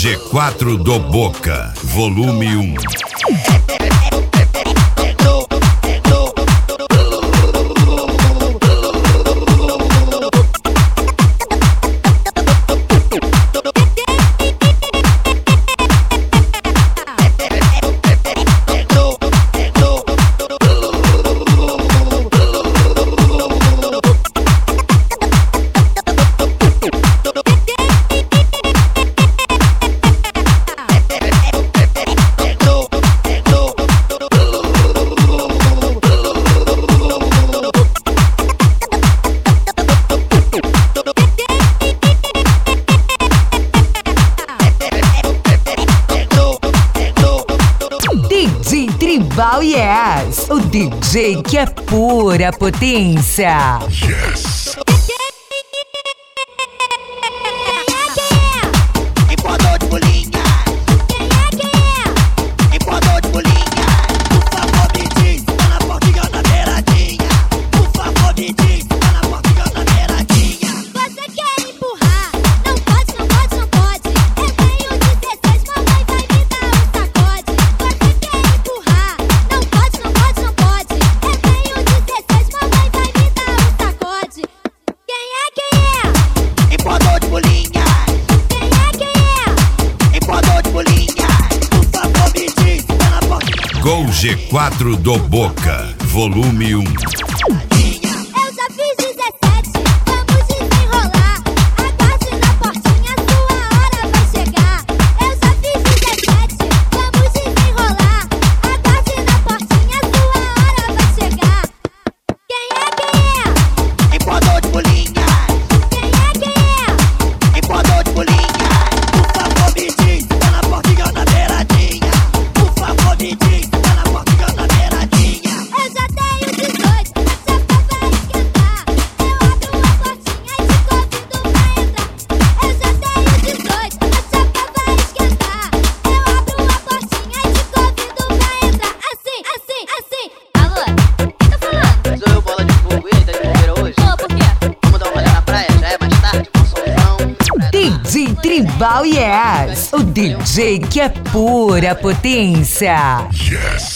G4 do Boca, volume 1. DJ Tribal Yes, o DJ que é pura potência. Yes. Empurrador de bolinha. Empurrador de bolinha. Por favor me diz, tá na portinha ou na beiradinha. Por favor me diz, tá na portinha ou na beiradinha. Você quer empurrar? Não pode, não pode, não pode. Eu tenho 16, mamãe vai me dar um sacode. Você quer empurrar? Não pode, não pode, não pode. Eu tenho 16, mamãe vai me dar um sacode. Quem é? Empurrador de bolinha. Quem é? Empurrador de bolinha. Por favor me diz, tá na portinha. Gol G4 do Boca, volume 1. Eu já fiz 17, vamos desenrolar. Aguarde na portinha, sua hora vai chegar. Eu já fiz 17, vamos desenrolar. Aguarde na portinha, sua hora vai chegar. Quem é? Empurrador de bolinha. Quem é? Empurrador de bolinha. Por favor me diz, tá na portinha ou na beiradinha. Por favor me diz, tá na portinha ou na beiradinha. Eu já tenho 18, a chapa vai esquentar. Eu abro a portinha e te convido pra entrar. Eu já tenho 18, a chapa vai esquentar. Eu abro a portinha e te convido pra entrar. Assim, assim, assim. Alô, quem tá falando? Sou eu, bola de fogo, e aí, tá de bobeira hoje? Ô, por quê? Vamos dar uma olhada na praia, já é mais tarde, com solzão. DJ Tribal Yes, o DJ que é pura potência. Yes.